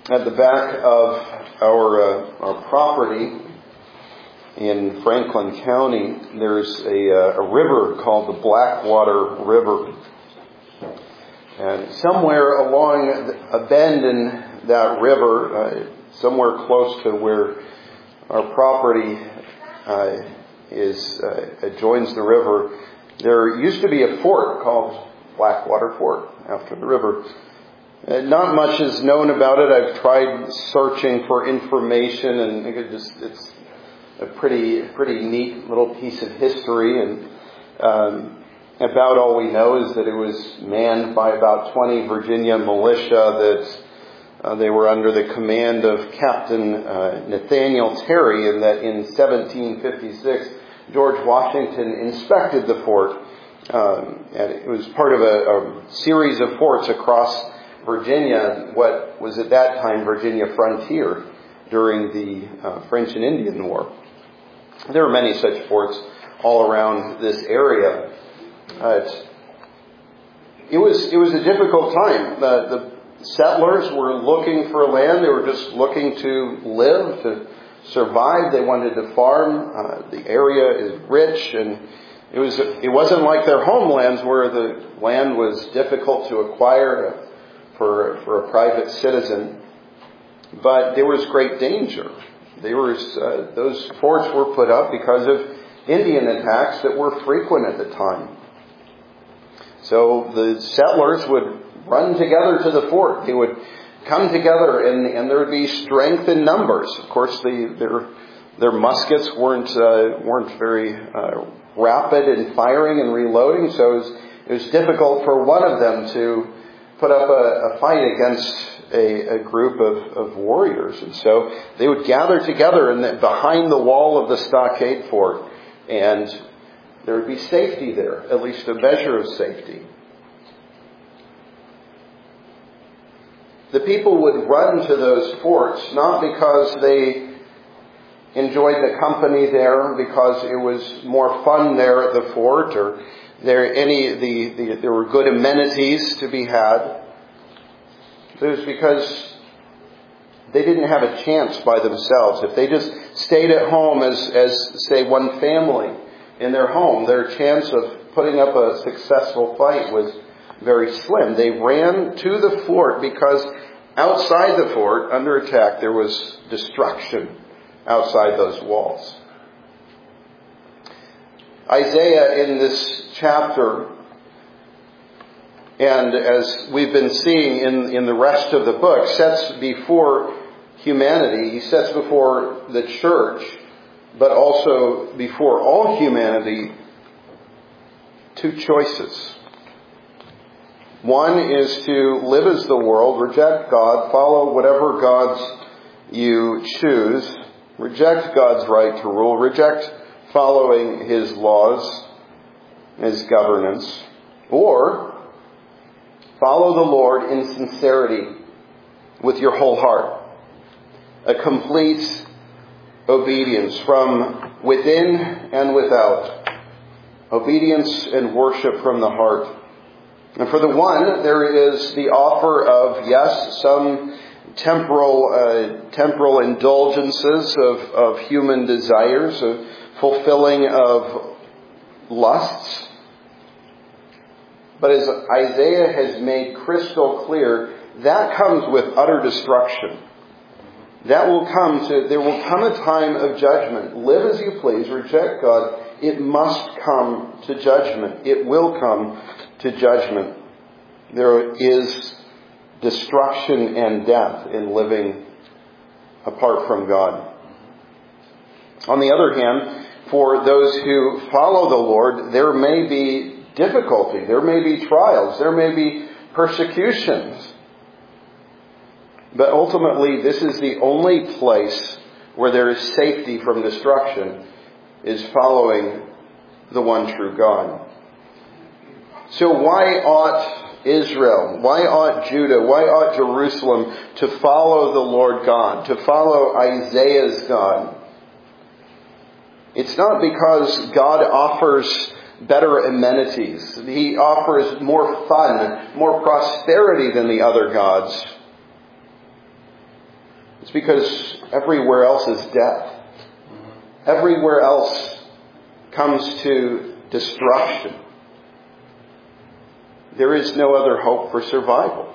At the back of our property in Franklin County, there's a river called the Blackwater River. And somewhere along a bend in that river, somewhere close to where our property joins the river, there used to be a fort called Blackwater Fort after the river. Not much is known about it. I've tried searching for information, and it's a pretty neat little piece of history. And about all we know is that it was manned by about 20 Virginia militia, that they were under the command of Captain Nathaniel Terry, and that in 1756 George Washington inspected the fort. And it was part of a series of forts across Virginia, what was at that time Virginia frontier during the French and Indian War. There were many such forts all around this area. It was a difficult time. The settlers were looking for land. They were just looking to live, to survive. They wanted to farm. The area is rich, and it wasn't like their homelands where the land was difficult to acquire for a private citizen. But there was great danger. Those forts were put up because of Indian attacks that were frequent at the time. So the settlers would run together to the fort. They would come together, and there would be strength in numbers. Of course, their muskets weren't very rapid in firing and reloading, so it was difficult for one of them to put up a fight against a group of warriors. And so they would gather together behind the wall of the stockade fort, and there would be safety there, at least a measure of safety. The people would run to those forts not because they enjoyed the company there, because it was more fun there at the fort, or there were good amenities to be had. It was because they didn't have a chance by themselves. If they just stayed at home as say one family in their home, their chance of putting up a successful fight was very slim. They ran to the fort because outside the fort, under attack, there was destruction outside those walls. Isaiah in this chapter, and as we've been seeing in the rest of the book, sets before humanity, he sets before the church, but also before all humanity, two choices. One is to live as the world, reject God, follow whatever gods you choose, reject God's right to rule, reject following His laws, His governance, or follow the Lord in sincerity with your whole heart. A complete obedience from within and without. Obedience and worship from the heart. And for the one, there is the offer of, yes, some temporal indulgences of human desires, of fulfilling of lusts. But as Isaiah has made crystal clear, that comes with utter destruction. There will come a time of judgment. Live as you please, reject God. It must come to judgment. It will come to judgment. There is destruction and death in living apart from God. On the other hand, for those who follow the Lord, there may be difficulty, there may be trials, there may be persecutions. But ultimately, this is the only place where there is safety from destruction, is following the one true God. So why ought Israel, why ought Judah, why ought Jerusalem to follow the Lord God, to follow Isaiah's God? It's not because God offers better amenities. He offers more fun, more prosperity than the other gods. It's because everywhere else is death. Everywhere else comes to destruction. There is no other hope for survival.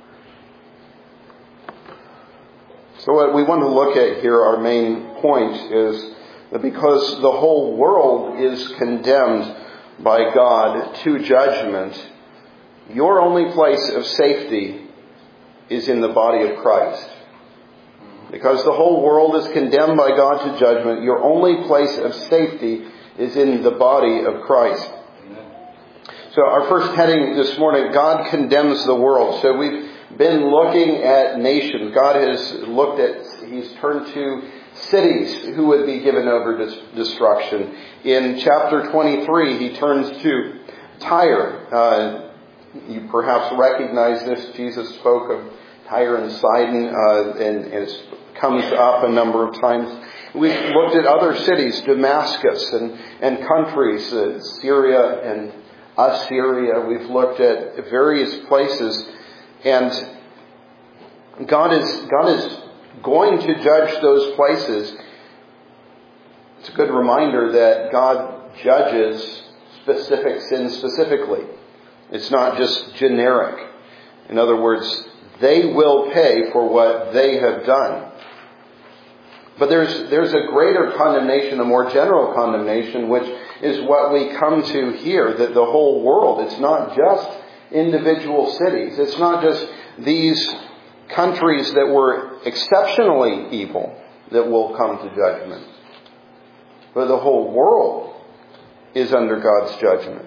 So what we want to look at here, our main point, is that because the whole world is condemned by God to judgment, your only place of safety is in the body of Christ. Because the whole world is condemned by God to judgment, your only place of safety is in the body of Christ. So our first heading this morning, God condemns the world. So we've been looking at nations. God He's turned to cities who would be given over to destruction. In chapter 23, He turns to Tyre. You perhaps recognize this. Jesus spoke of Tyre and Sidon, and it comes up a number of times. We've looked at other cities, Damascus and countries, Syria and Assyria. We've looked at various places, and God is going to judge those places. It's a good reminder that God judges specific sins specifically. It's not just generic. In other words, they will pay for what they have done. But there's a greater condemnation, a more general condemnation, which is what we come to here, that the whole world, it's not just individual cities. It's not just these countries that were exceptionally evil that will come to judgment. But the whole world is under God's judgment.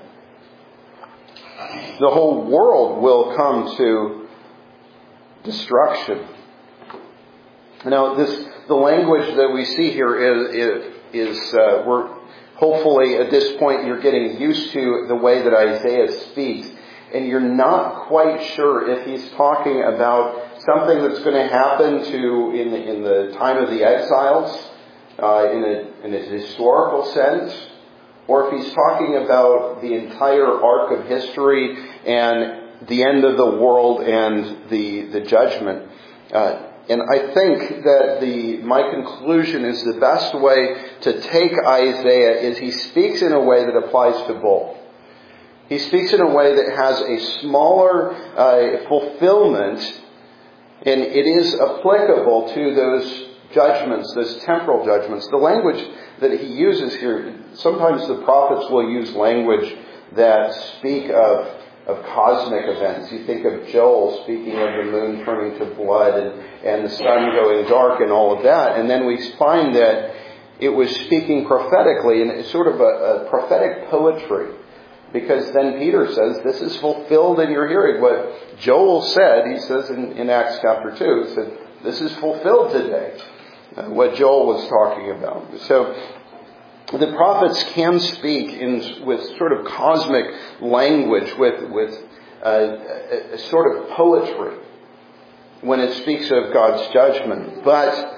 The whole world will come to destruction. Now, the language that we see here is we're hopefully at this point you're getting used to the way that Isaiah speaks, and you're not quite sure if he's talking about something that's going to happen in the time of the exiles in a historical sense, or if he's talking about the entire arc of history and the end of the world and the judgment. And I think that my conclusion is the best way to take Isaiah is he speaks in a way that applies to both. He speaks in a way that has a smaller fulfillment, and it is applicable to those judgments, those temporal judgments. The language that he uses here, sometimes the prophets will use language that speak of cosmic events. You think of Joel speaking of the moon turning to blood and the sun going dark and all of that. And then we find that it was speaking prophetically, and it's sort of a prophetic poetry. Because then Peter says, this is fulfilled in your hearing. What Joel said, he says in Acts chapter 2, he said, this is fulfilled today. What Joel was talking about. So the prophets can speak with sort of cosmic language, with a sort of poetry when it speaks of God's judgment. But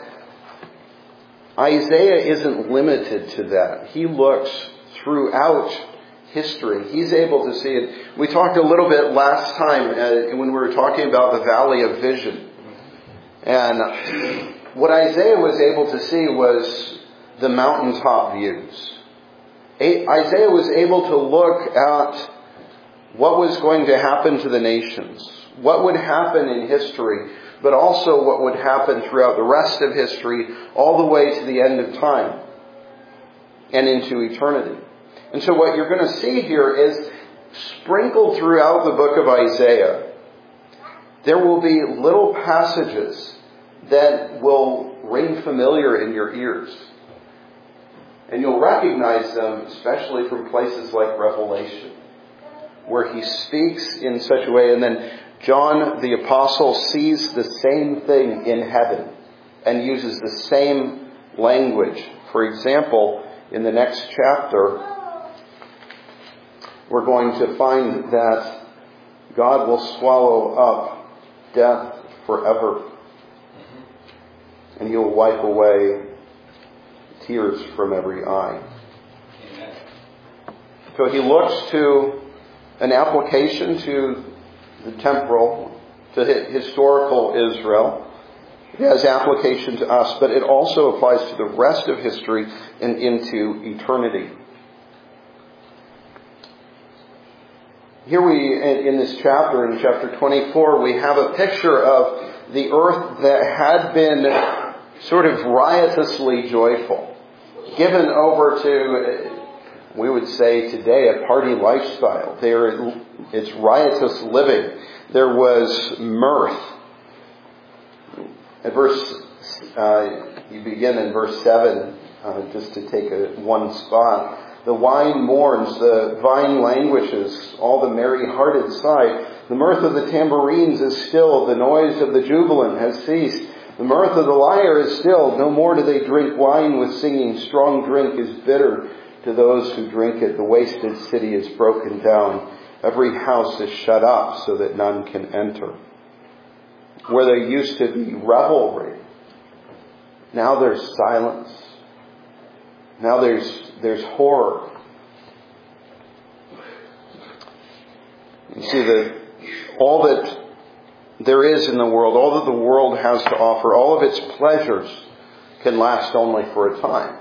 Isaiah isn't limited to that. He looks throughout history. He's able to see it. We talked a little bit last time when we were talking about the Valley of Vision. And what Isaiah was able to see was the mountaintop views. Isaiah was able to look at what was going to happen to the nations, what would happen in history, but also what would happen throughout the rest of history, all the way to the end of time and into eternity. And so what you're going to see here is sprinkled throughout the book of Isaiah, there will be little passages that will ring familiar in your ears. And you'll recognize them, especially from places like Revelation, where he speaks in such a way. And then John the Apostle sees the same thing in heaven and uses the same language. For example, in the next chapter, we're going to find that God will swallow up death forever. And he will wipe away tears from every eye. Amen. So he looks to an application to the temporal, to historical Israel. It has application to us, but it also applies to the rest of history and into eternity. Here in this chapter, in chapter 24, we have a picture of the earth that had been sort of riotously joyful, given over to, we would say today, a party lifestyle. It's riotous living. There was mirth. At you begin in verse 7, just to take one spot. The wine mourns, the vine languishes, all the merry-hearted sigh. The mirth of the tambourines is still, the noise of the jubilant has ceased. The mirth of the lyre is still, no more do they drink wine with singing. Strong drink is bitter to those who drink it. The wasted city is broken down. Every house is shut up so that none can enter. Where there used to be revelry, now there's silence. Now there's horror. You see that all that there is in the world, all that the world has to offer, all of its pleasures can last only for a time.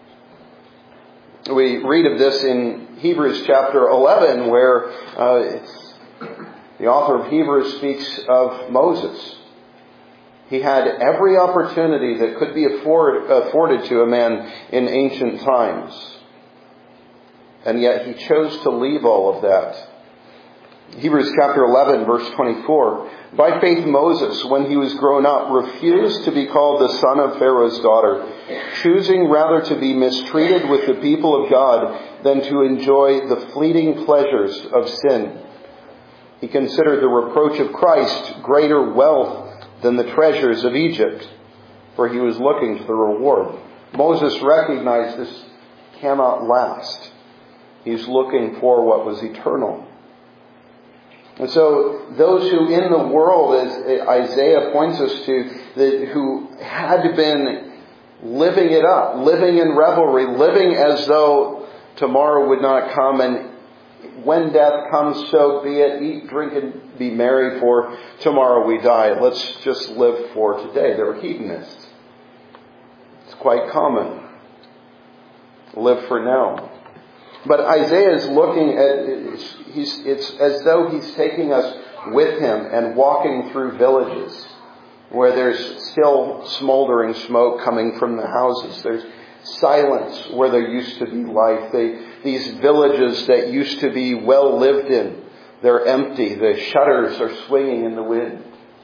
We read of this in Hebrews chapter 11, where the author of Hebrews speaks of Moses. He had every opportunity that could be afforded to a man in ancient times. And yet he chose to leave all of that. Hebrews chapter 11, verse 24. By faith Moses, when he was grown up, refused to be called the son of Pharaoh's daughter, choosing rather to be mistreated with the people of God than to enjoy the fleeting pleasures of sin. He considered the reproach of Christ greater wealth than the treasures of Egypt, for he was looking to the reward. Moses recognized this cannot last. He's looking for what was eternal. And so those who in the world, as Isaiah points us to, who had been living it up, living in revelry, living as though tomorrow would not come, and when death comes, so be it. Eat, drink, and be merry, for tomorrow we die. Let's just live for today. They're hedonists. It's quite common. Live for now. But Isaiah is looking at, it's as though he's taking us with him and walking through villages where there's still smoldering smoke coming from the houses. There's silence where there used to be life. These villages that used to be well lived in, they're empty. The shutters are swinging in the wind.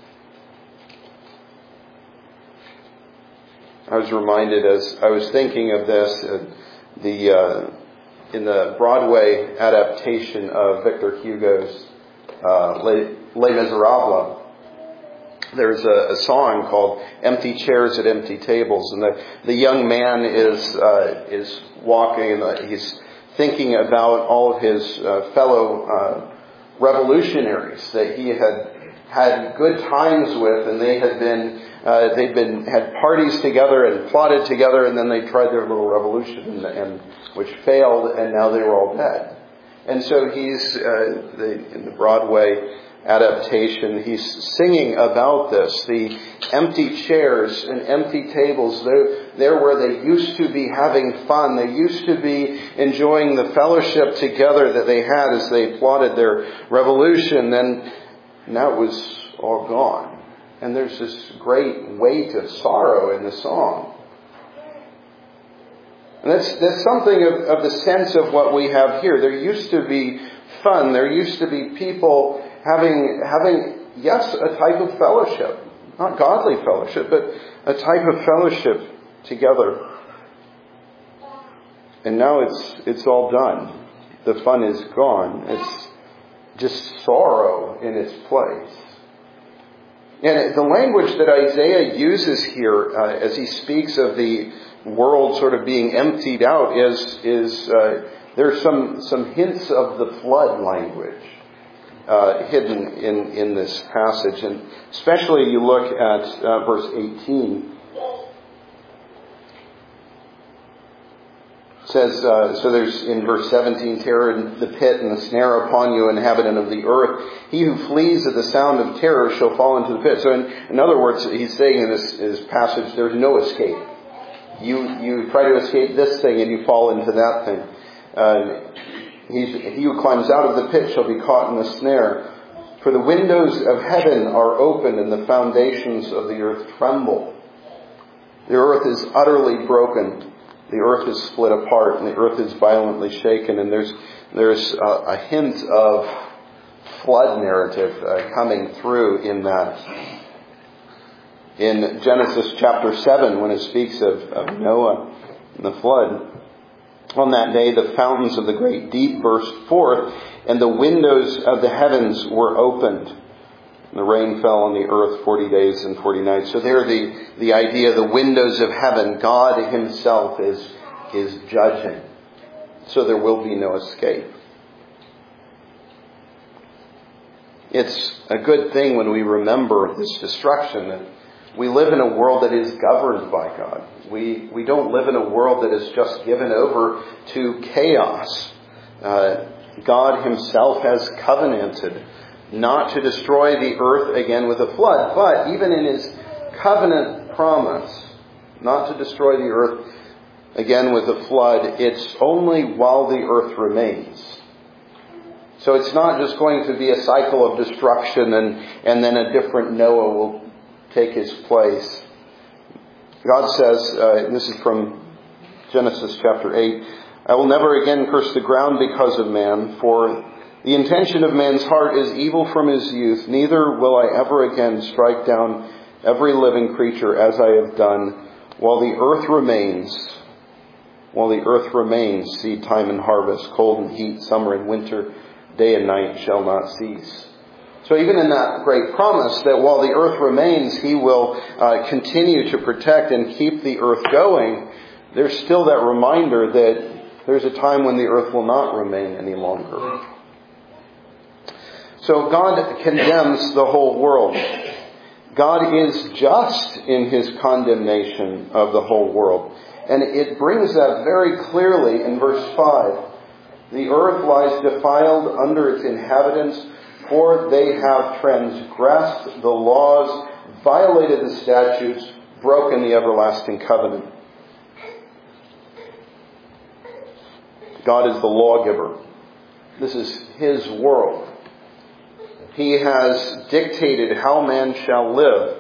I was reminded as I was thinking of this, in the Broadway adaptation of Victor Hugo's Les Miserables, there's a song called "Empty Chairs at Empty Tables," and the young man is walking, and he's thinking about all of his fellow revolutionaries that he had good times with, and they'd had parties together and plotted together, and then they tried their little revolution, and which failed, and now they were all dead. And so he's in the Broadway adaptation, he's singing about this, the empty chairs and empty tables. They're where they used to be having fun. They used to be enjoying the fellowship together that they had as they plotted their revolution. And now it was all gone. And there's this great weight of sorrow in the song. And that's something of the sense of what we have here. There used to be fun. There used to be people having yes, a type of fellowship. Not godly fellowship, but a type of fellowship together. And now it's all done. The fun is gone. It's just sorrow in its place. And the language that Isaiah uses here as he speaks of the world sort of being emptied out is there's some hints of the flood language hidden in this passage. And especially you look at verse 18. says, so there's in verse 17, terror in the pit and the snare upon you, inhabitant of the earth. He who flees at the sound of terror shall fall into the pit. So in other words, he's saying in this passage, there's no escape. You try to escape this thing and you fall into that thing. He who climbs out of the pit shall be caught in the snare. For the windows of heaven are open and the foundations of the earth tremble. The earth is utterly broken. The earth is split apart and the earth is violently shaken. And there's a hint of flood narrative coming through in that. In Genesis chapter 7, when it speaks of Noah and the flood, on that day the fountains of the great deep burst forth, and the windows of the heavens were opened. And the rain fell on the earth 40 days and 40 nights. So there the idea, the windows of heaven, God himself is judging. So there will be no escape. It's a good thing when we remember this destruction that we live in a world that is governed by God. We don't live in a world that is just given over to chaos. God himself has covenanted not to destroy the earth again with a flood, but even in his covenant promise not to destroy the earth again with a flood, it's only while the earth remains. So it's not just going to be a cycle of destruction and then a different Noah will take his place. God says, and this is from Genesis chapter 8, I will never again curse the ground because of man, for the intention of man's heart is evil from his youth, neither will I ever again strike down every living creature as I have done, while the earth remains, seed time and harvest, cold and heat, summer and winter, day and night shall not cease. So even in that great promise that while the earth remains, he will continue to protect and keep the earth going, there's still that reminder that there's a time when the earth will not remain any longer. So God condemns the whole world. God is just in his condemnation of the whole world. And it brings that very clearly in verse 5. The earth lies defiled under its inhabitants, for they have transgressed the laws, violated the statutes, broken the everlasting covenant. God is the lawgiver. This is his world. He has dictated how man shall live.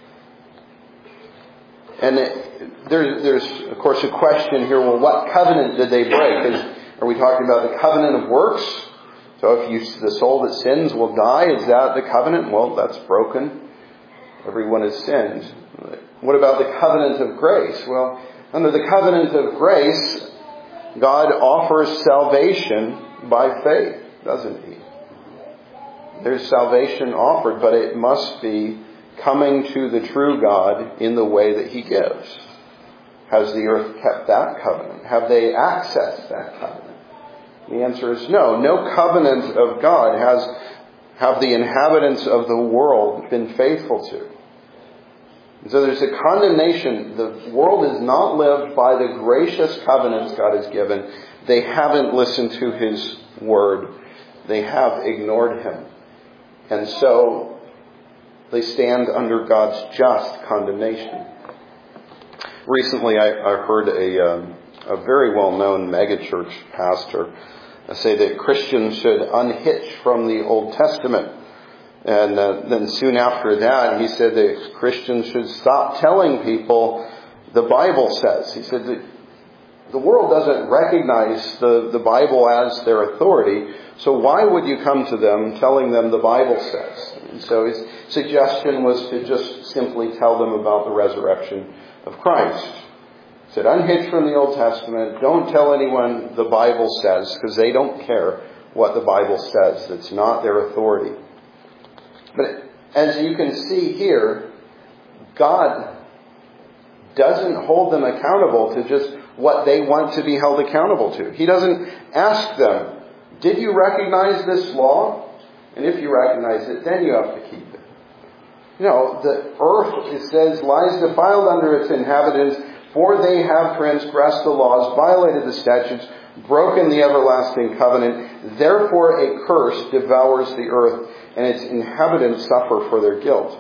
And there's of course, a question here, well, what covenant did they break? Are we talking about the covenant of works? So if the soul that sins will die, is that the covenant? Well, that's broken. Everyone has sinned. What about the covenant of grace? Well, under the covenant of grace, God offers salvation by faith, doesn't he? There's salvation offered, but it must be coming to the true God in the way that he gives. Has the earth kept that covenant? Have they accessed that covenant? The answer is no. No covenant of God have the inhabitants of the world been faithful to. And so there's a condemnation. The world is not lived by the gracious covenants God has given. They haven't listened to his word. They have ignored him. And so they stand under God's just condemnation. Recently I heard a very well-known megachurch pastor say that Christians should unhitch from the Old Testament. And then soon after that, he said that Christians should stop telling people the Bible says. He said that the world doesn't recognize the Bible as their authority, so why would you come to them telling them the Bible says? And so his suggestion was to just simply tell them about the resurrection of Christ. He said, unhitch from the Old Testament, don't tell anyone the Bible says, because they don't care what the Bible says. It's not their authority. But as you can see here, God doesn't hold them accountable to just what they want to be held accountable to. He doesn't ask them, did you recognize this law? And if you recognize it, then you have to keep it. No, the earth, it says, lies defiled under its inhabitants, For they have transgressed the laws, violated the statutes, broken the everlasting covenant. Therefore a curse devours the earth, and its inhabitants suffer for their guilt.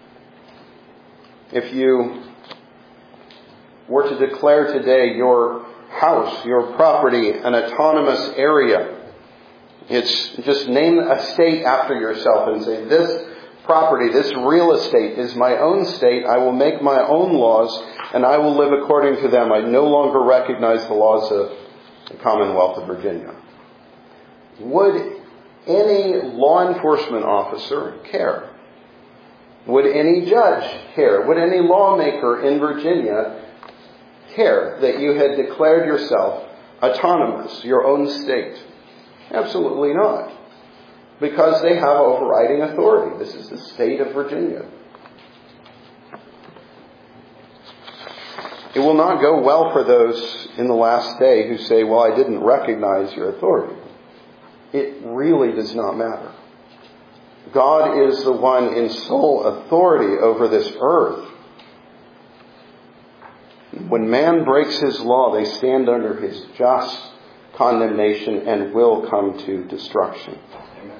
If you were to declare today your house, your property, an autonomous area, it's just name a state after yourself and say, this property, this real estate is my own state. I will make my own laws and I will live according to them. I no longer recognize the laws of the Commonwealth of Virginia. Would any law enforcement officer care? Would any judge care? Would any lawmaker in Virginia care that you had declared yourself autonomous, your own state? Absolutely not. Because they have overriding authority. This is the state of Virginia. It will not go well for those in the last day who say, well, I didn't recognize your authority. It really does not matter. God is the one in sole authority over this earth. When man breaks his law, they stand under his just condemnation and will come to destruction. Amen.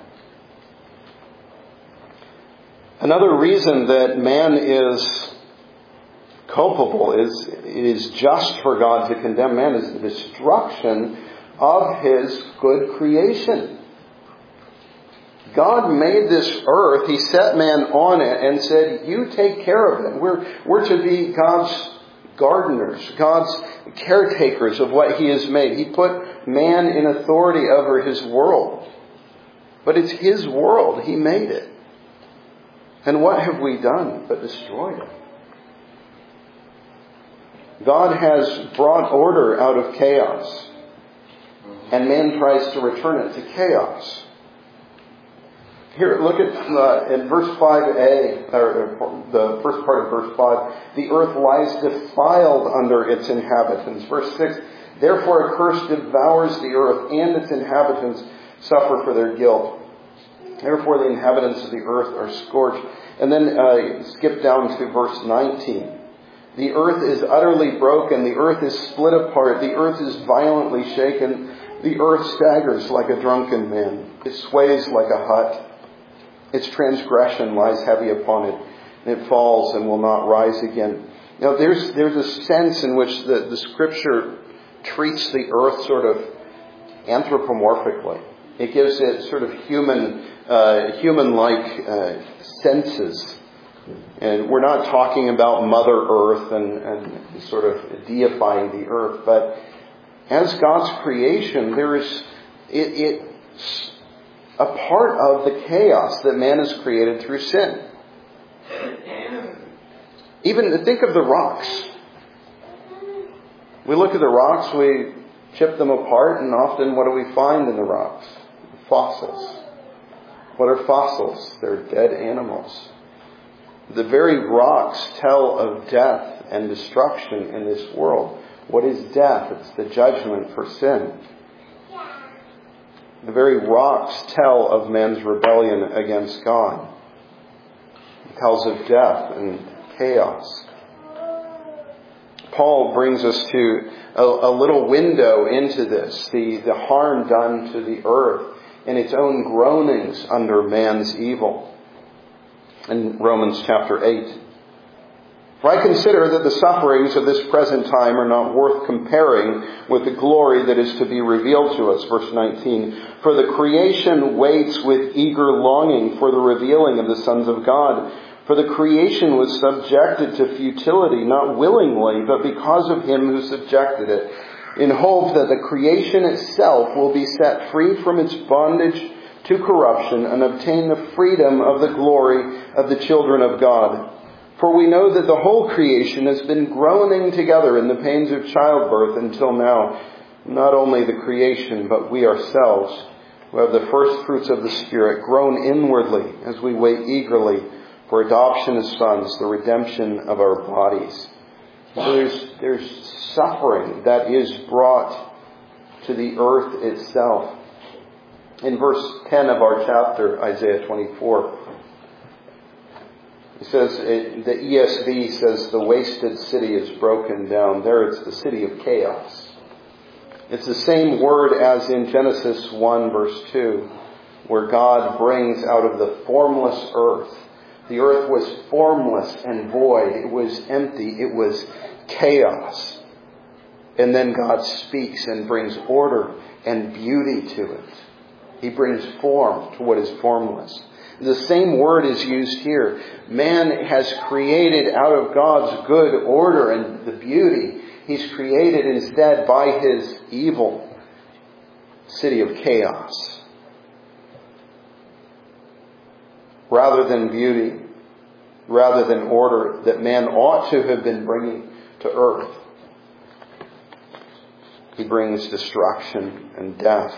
Another reason that man is culpable, it is just for God to condemn man, is the destruction of his good creation. God made this earth. He set man on it and said, you take care of it. We're to be God's gardeners, God's caretakers of what He has made. He put man in authority over His world. But it's His world. He made it. And what have we done but destroyed it? God has brought order out of chaos. And man tries to return it to chaos. Here, look at in verse 5a, or the first part of verse 5. The earth lies defiled under its inhabitants. Verse 6. Therefore a curse devours the earth, and its inhabitants suffer for their guilt. Therefore the inhabitants of the earth are scorched. And then skip down to verse 19. The earth is utterly broken. The earth is split apart. The earth is violently shaken. The earth staggers like a drunken man. It sways like a hut. Its transgression lies heavy upon it, and it falls and will not rise again. Now, there's a sense in which the Scripture treats the earth sort of anthropomorphically. It gives it sort of human-like senses. And we're not talking about Mother Earth and sort of deifying the earth, but as God's creation, there is it's a part of the chaos that man has created through sin. Even think of the rocks. We look at the rocks, we chip them apart, and often what do we find in the rocks? Fossils. What are fossils? They're dead animals. The very rocks tell of death and destruction in this world. What is death? It's the judgment for sin. The very rocks tell of man's rebellion against God. It tells of death and chaos. Paul brings us to a little window into this, the harm done to the earth and its own groanings under man's evil. In Romans chapter 8. For I consider that the sufferings of this present time are not worth comparing with the glory that is to be revealed to us. Verse 19. For the creation waits with eager longing for the revealing of the sons of God. For the creation was subjected to futility, not willingly, but because of Him who subjected it, in hope that the creation itself will be set free from its bondage to corruption and obtain the freedom of the glory of the children of God. For we know that the whole creation has been groaning together in the pains of childbirth until now. Not only the creation, but we ourselves, who have the first fruits of the Spirit, groan inwardly as we wait eagerly for adoption as sons, the redemption of our bodies. So there's suffering that is brought to the earth itself. In verse 10 of our chapter, Isaiah 24, He says, the ESV says the wasted city is broken down. There it's the city of chaos. It's the same word as in Genesis 1 verse 2, where God brings out of the formless earth. The earth was formless and void. It was empty. It was chaos. And then God speaks and brings order and beauty to it. He brings form to what is formless. The same word is used here. Man has created out of God's good order and the beauty. He's created instead by his evil city of chaos. Rather than beauty, rather than order that man ought to have been bringing to earth, he brings destruction and death.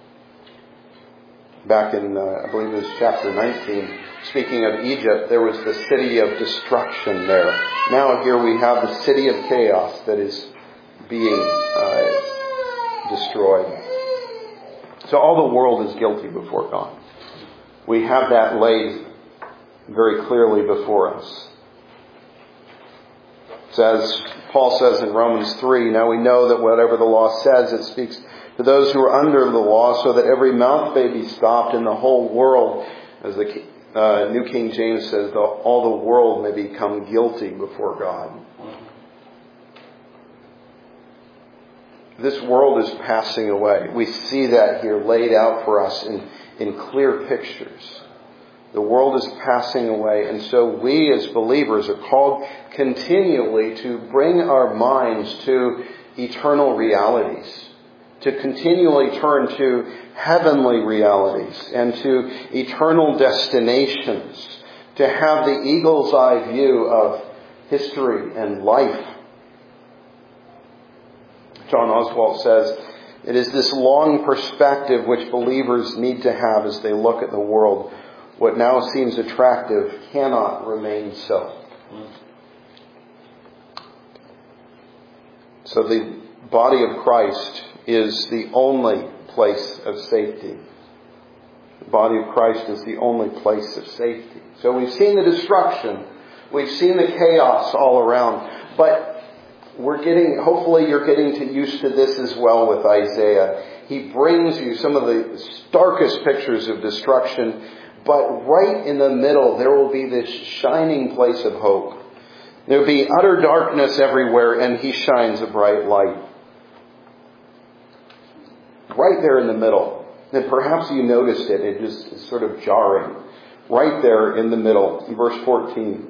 Back in, I believe it was chapter 19, speaking of Egypt, there was the city of destruction there. Now here we have the city of chaos that is being destroyed. So all the world is guilty before God. We have that laid very clearly before us. As Paul says in Romans 3, now we know that whatever the law says, it speaks to those who are under the law, so that every mouth may be stopped in the whole world, as the New King James says, all the world may become guilty before God. This world is passing away. We see that here laid out for us in clear pictures. The world is passing away, and so we as believers are called continually to bring our minds to eternal realities, to continually turn to heavenly realities and to eternal destinations, to have the eagle's eye view of history and life. John Oswalt says, it is this long perspective which believers need to have as they look at the world. What now seems attractive cannot remain so. So the body of Christ is the only place of safety. The body of Christ is the only place of safety. So we've seen the destruction. We've seen the chaos all around. But hopefully you're getting used to this as well with Isaiah. He brings you some of the starkest pictures of destruction. But right in the middle, there will be this shining place of hope. There will be utter darkness everywhere, and he shines a bright light. Right there in the middle. And perhaps you noticed it. It just is sort of jarring. Right there in the middle, in verse 14.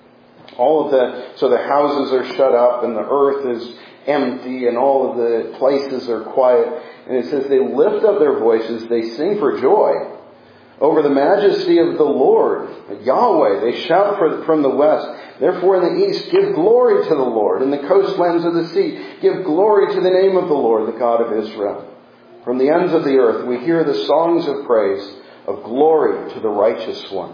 So the houses are shut up, and the earth is empty, and all of the places are quiet. And it says they lift up their voices, they sing for joy over the majesty of the Lord, Yahweh. They shout from the west. Therefore in the east, give glory to the Lord. In the coastlands of the sea, give glory to the name of the Lord, the God of Israel. From the ends of the earth, we hear the songs of praise, of glory to the righteous one.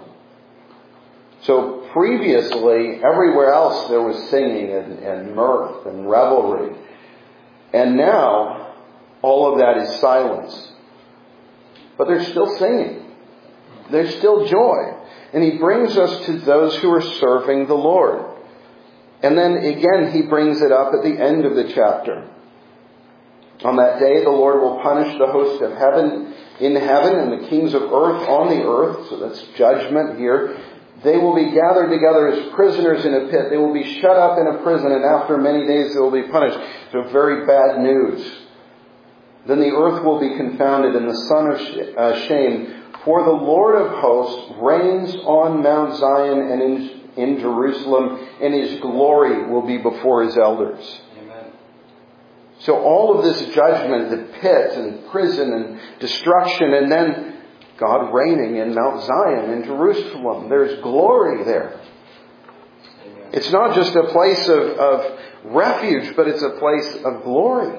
So previously, everywhere else there was singing and mirth and revelry. And now, all of that is silence. But they're still singing. There's still joy. And he brings us to those who are serving the Lord. And then again, he brings it up at the end of the chapter. On that day, the Lord will punish the host of heaven in heaven and the kings of earth on the earth. So that's judgment here. They will be gathered together as prisoners in a pit. They will be shut up in a prison, and after many days they will be punished. So very bad news. Then the earth will be confounded and the son of shame. For the Lord of hosts reigns on Mount Zion and in Jerusalem, and his glory will be before his elders. Amen. So all of this judgment, the pit and prison and destruction, and then God reigning in Mount Zion in Jerusalem. There's glory there. Amen. It's not just a place of refuge, but it's a place of glory.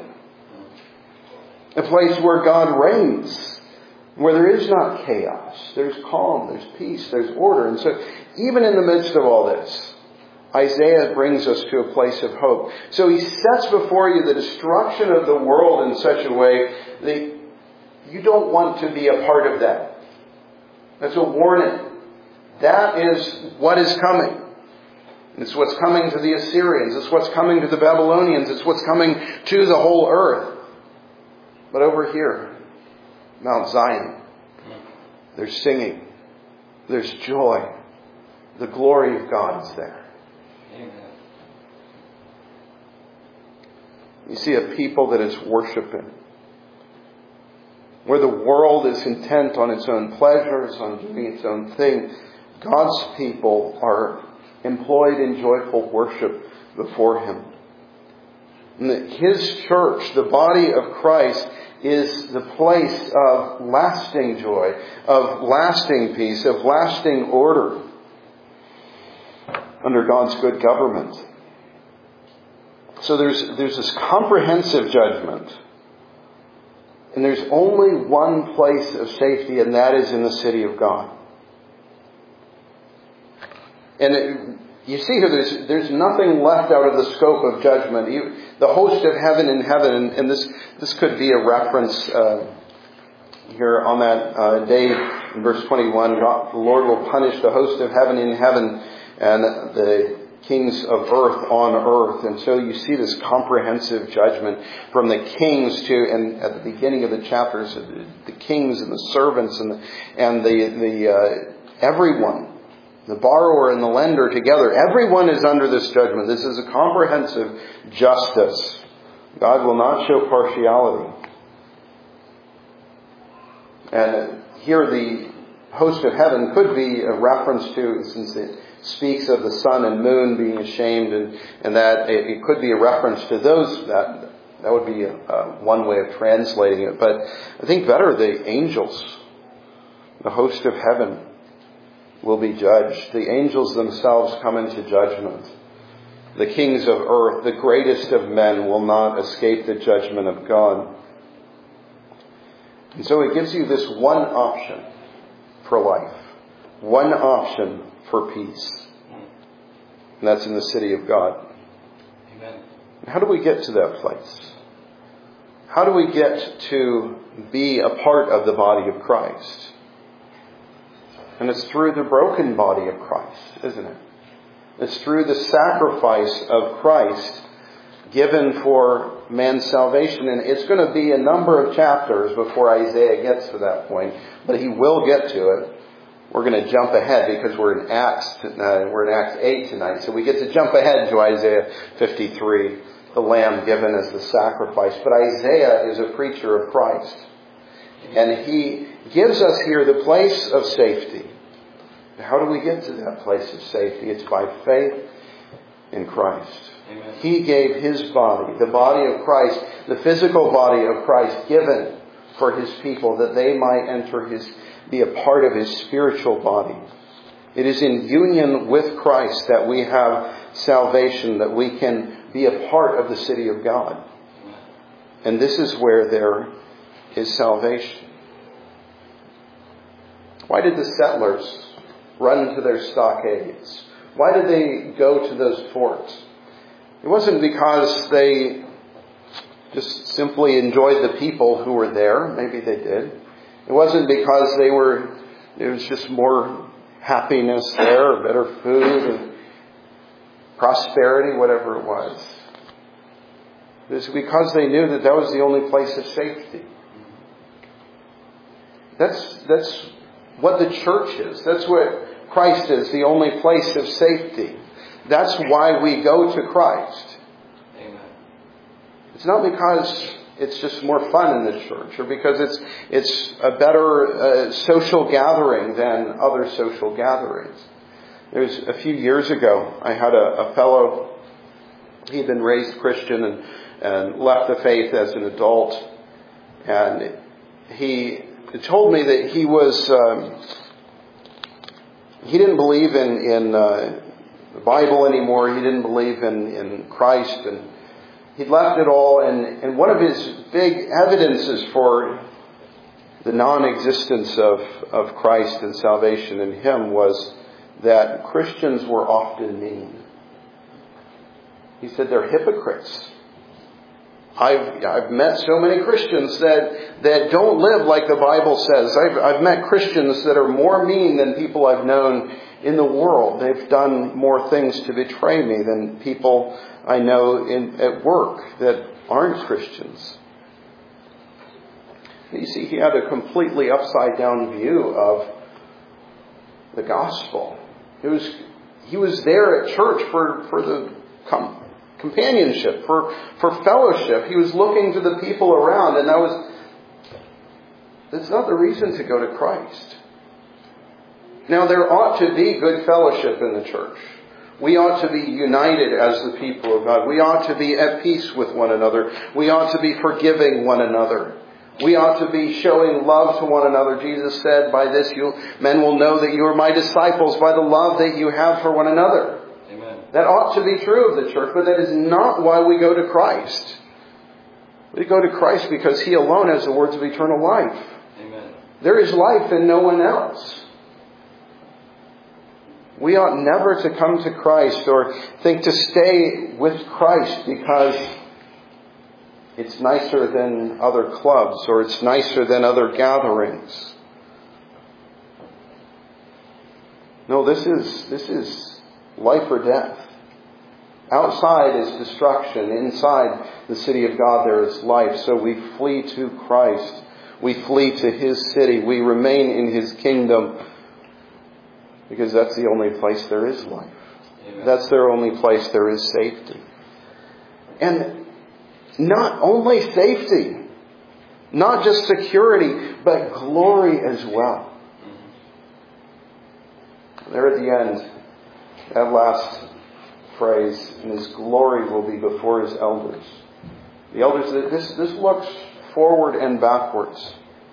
A place where God reigns. Where there is not chaos, there's calm, there's peace, there's order. And so even in the midst of all this, Isaiah brings us to a place of hope. So he sets before you the destruction of the world in such a way that you don't want to be a part of that. That's a warning. That is what is coming. It's what's coming to the Assyrians. It's what's coming to the Babylonians. It's what's coming to the whole earth. But over here, Mount Zion, there's singing. There's joy. The glory of God is there. Amen. You see a people that is worshiping. Where the world is intent on its own pleasures, on doing its own thing, God's people are employed in joyful worship before Him. And His church, the body of Christ, is the place of lasting joy, of lasting peace, of lasting order under God's good government. So there's this comprehensive judgment. And there's only one place of safety, and that is in the city of God. And you see here, there's nothing left out of the scope of judgment. The host of heaven in heaven, and this could be a reference here on that day in verse 21. The Lord will punish the host of heaven in heaven and the kings of earth on earth. And so you see this comprehensive judgment from the kings to, and at the beginning of the chapters, the kings and the servants and the everyone. The borrower and the lender together. Everyone is under this judgment. This is a comprehensive justice. God will not show partiality. And here the host of heaven could be a reference to, since it speaks of the sun and moon being ashamed, and that it could be a reference to those. That would be one way of translating it. But I think better, the angels, the host of heaven, will be judged. The angels themselves come into judgment. The kings of earth, the greatest of men, will not escape the judgment of God. And so it gives you this one option for life. One option for peace. And that's in the city of God. Amen. How do we get to that place? How do we get to be a part of the body of Christ? And it's through the broken body of Christ, isn't it? It's through the sacrifice of Christ given for man's salvation. And it's going to be a number of chapters before Isaiah gets to that point. But he will get to it. We're going to jump ahead because we're in Acts 8 tonight. So we get to jump ahead to Isaiah 53, the lamb given as the sacrifice. But Isaiah is a preacher of Christ. And he gives us here the place of safety. How do we get to that place of safety? It's by faith in Christ. Amen. He gave His body, the body of Christ, the physical body of Christ, given for His people that they might be a part of His spiritual body. It is in union with Christ that we have salvation, that we can be a part of the city of God. And this is where there is salvation. Why did the settlers run to their stockades? Why did they go to those forts? It wasn't because they just simply enjoyed the people who were there. Maybe they did. It wasn't because there was just more happiness there, or better food, and prosperity, whatever it was. It was because they knew that was the only place of safety. That's what the church is. That's what Christ is, the only place of safety. That's why we go to Christ. Amen. It's not because it's just more fun in the church, or because it's a better social gathering than other social gatherings. There's a few years ago, I had a fellow, he'd been raised Christian and left the faith as an adult, and he told me that he didn't believe in the Bible anymore. He didn't believe in Christ, and he'd left it all. And one of his big evidences for the non-existence of Christ and salvation in him was that Christians were often mean. He said they're hypocrites. I've met so many Christians that don't live like the Bible says. I've met Christians that are more mean than people I've known in the world. They've done more things to betray me than people I know at work that aren't Christians. You see, he had a completely upside down view of the gospel. He was there at church for the companionship, for fellowship. He was looking to the people around, and that's not the reason to go to Christ. Now, there ought to be good fellowship in the church. We ought to be united as the people of God. We ought to be at peace with one another. We ought to be forgiving one another. We ought to be showing love to one another. Jesus said, by this men will know that you are my disciples, by the love that you have for one another. Amen. That ought to be true of the church, but that is not why we go to Christ. We go to Christ because He alone has the words of eternal life. Amen. There is life in no one else. We ought never to come to Christ or think to stay with Christ because it's nicer than other clubs or it's nicer than other gatherings. No, this is life or death. Outside is destruction. Inside the city of God there is life. So we flee to Christ. We flee to His city. We remain in His kingdom. Because that's the only place there is life. Amen. That's the only place there is safety. And not only safety, not just security, but glory as well. Mm-hmm. There at the end, that last phrase, and His glory will be before His elders. The elders, this looks forward and backwards.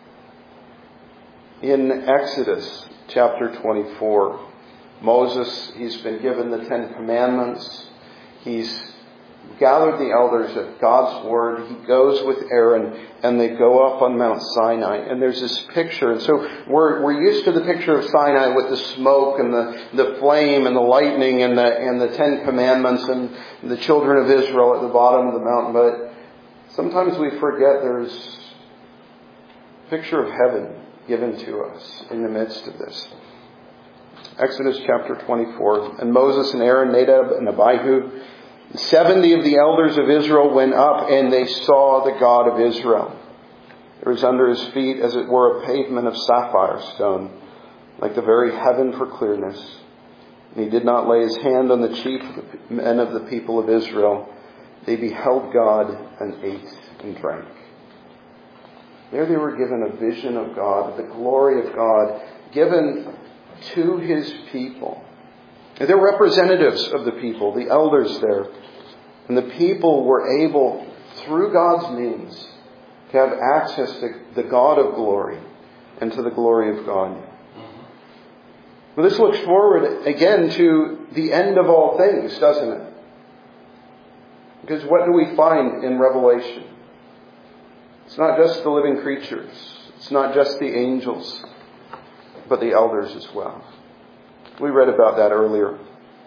In Exodus chapter 24, Moses, he's been given the 10 Commandments. He's gathered the elders at God's Word. He goes with Aaron and they go up on Mount Sinai. And there's this picture. And so we're used to the picture of Sinai with the smoke and the flame and the lightning and the 10 Commandments and the children of Israel at the bottom of the mountain. But sometimes we forget there's a picture of heaven given to us in the midst of this. Exodus chapter 24. And Moses and Aaron, Nadab and Abihu, 70 of the elders of Israel went up and they saw the God of Israel. There was under His feet, as it were, a pavement of sapphire stone, like the very heaven for clearness. And He did not lay His hand on the chief men of the people of Israel. They beheld God and ate and drank. There they were given a vision of God, the glory of God, given to His people. And they're representatives of the people, the elders there. And the people were able, through God's means, to have access to the God of glory and to the glory of God. But this looks forward again to the end of all things, doesn't it? Because what do we find in Revelation? It's not just the living creatures. It's not just the angels, but the elders as well. We read about that earlier.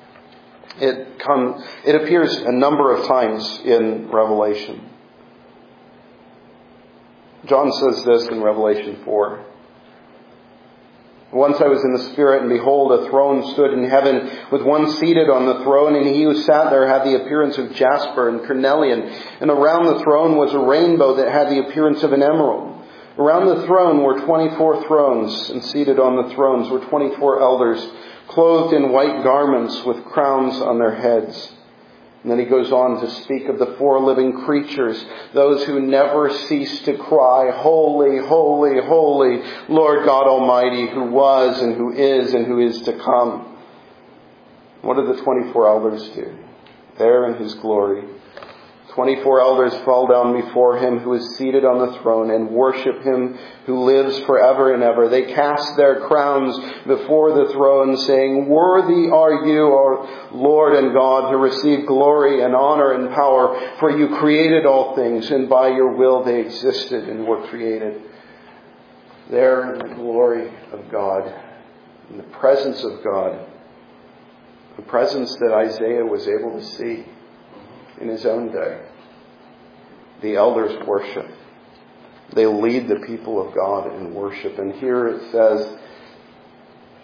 It appears a number of times in Revelation. John says this in Revelation 4. Once I was in the Spirit, and behold, a throne stood in heaven, with one seated on the throne, and he who sat there had the appearance of jasper and carnelian, and around the throne was a rainbow that had the appearance of an emerald. Around the throne were 24 thrones, and seated on the thrones were 24 elders, clothed in white garments with crowns on their heads. And then he goes on to speak of the 4 living creatures, those who never cease to cry, holy, holy, holy, Lord God Almighty, who was and who is to come. What do the 24 elders do? There in His glory, 24 elders fall down before Him who is seated on the throne and worship Him who lives forever and ever. They cast their crowns before the throne, saying, worthy are you, our Lord and God, to receive glory and honor and power, for you created all things, and by your will they existed and were created. There in the glory of God, in the presence of God, the presence that Isaiah was able to see in his own day. The elders worship. They lead the people of God in worship. And here it says,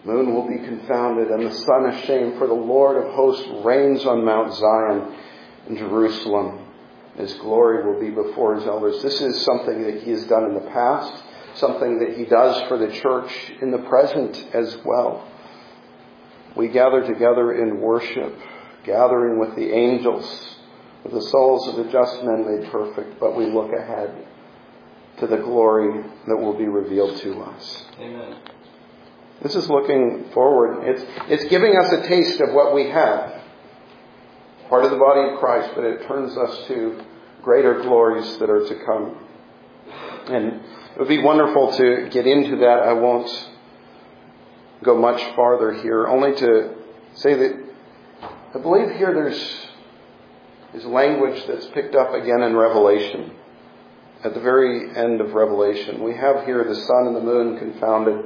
moon will be confounded and the sun ashamed, for the Lord of hosts reigns on Mount Zion in Jerusalem. His glory will be before his elders. This is something that he has done in the past, something that he does for the church in the present as well. We gather together in worship, gathering with the angels, with the souls of the just men made perfect, but we look ahead to the glory that will be revealed to us. Amen. This is looking forward. It's giving us a taste of what we have. Part of the body of Christ, but it turns us to greater glories that are to come. And it would be wonderful to get into that. I won't go much farther here, only to say that I believe here there's language that's picked up again in Revelation. At the very end of Revelation, we have here the sun and the moon confounded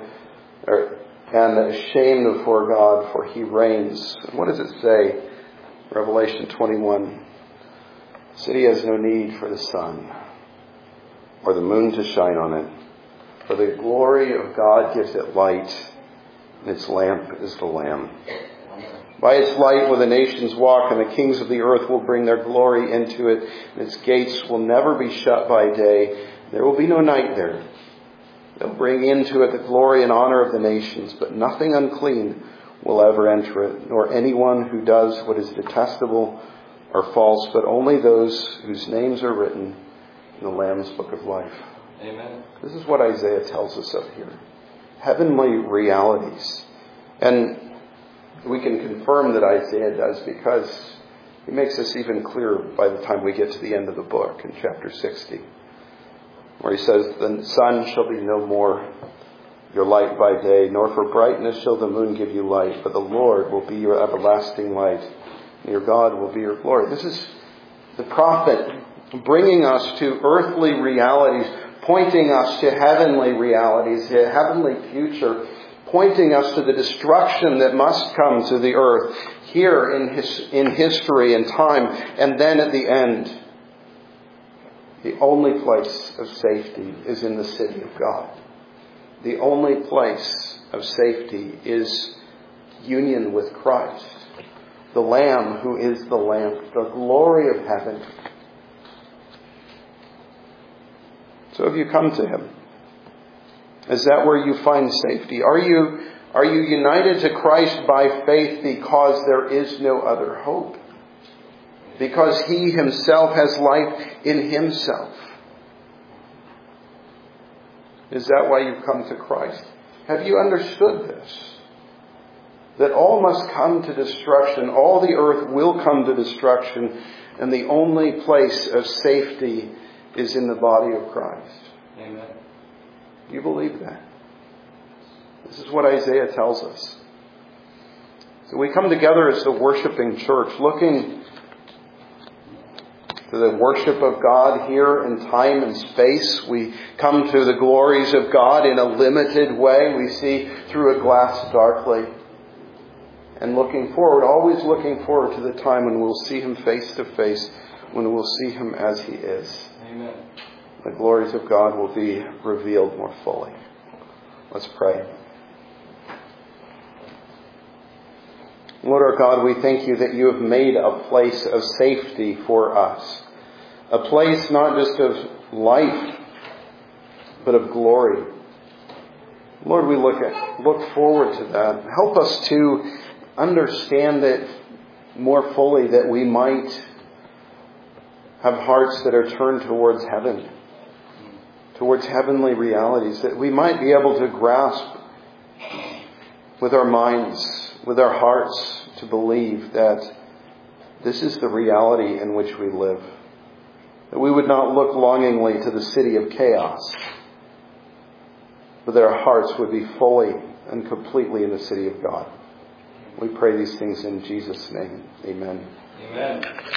and ashamed before God, for he reigns. And what does it say? Revelation 21. The city has no need for the sun or the moon to shine on it, for the glory of God gives it light, and its lamp is the Lamb. By its light will the nations walk, and the kings of the earth will bring their glory into it, and its gates will never be shut by day. There will be no night there. They'll bring into it the glory and honor of the nations, but nothing unclean will ever enter it, nor anyone who does what is detestable or false, but only those whose names are written in the Lamb's book of life. Amen. This is what Isaiah tells us of here. Heavenly realities. And we can confirm that Isaiah does because he makes this even clearer by the time we get to the end of the book in chapter 60, where he says, the sun shall be no more your light by day, nor for brightness shall the moon give you light, but the Lord will be your everlasting light, and your God will be your glory. This is the prophet bringing us to earthly realities, pointing us to heavenly realities, a heavenly future, pointing us to the destruction that must come to the earth here in history and time, and then at the end, the only place of safety is in the city of God. The only place of safety is union with Christ, the Lamb who is the lamp, the glory of heaven. So have you come to him? Is that where you find safety? Are you united to Christ by faith because there is no other hope? Because he himself has life in himself? Is that why you've come to Christ? Have you understood this? That all must come to destruction. All the earth will come to destruction. And the only place of safety is in the body of Christ. Amen. You believe that? This is what Isaiah tells us. So we come together as the worshiping church, looking to the worship of God here in time and space. We come to the glories of God in a limited way. We see through a glass darkly. And looking forward, always looking forward to the time when we'll see him face to face, when we'll see him as he is. Amen. The glories of God will be revealed more fully. Let's pray. Lord our God, we thank you that you have made a place of safety for us. A place not just of life, but of glory. Lord, we look forward to that. Help us to understand it more fully, that we might have hearts that are turned towards heaven, towards heavenly realities, that we might be able to grasp with our minds, with our hearts, to believe that this is the reality in which we live. That we would not look longingly to the city of chaos, but that our hearts would be fully and completely in the city of God. We pray these things in Jesus' name. Amen. Amen.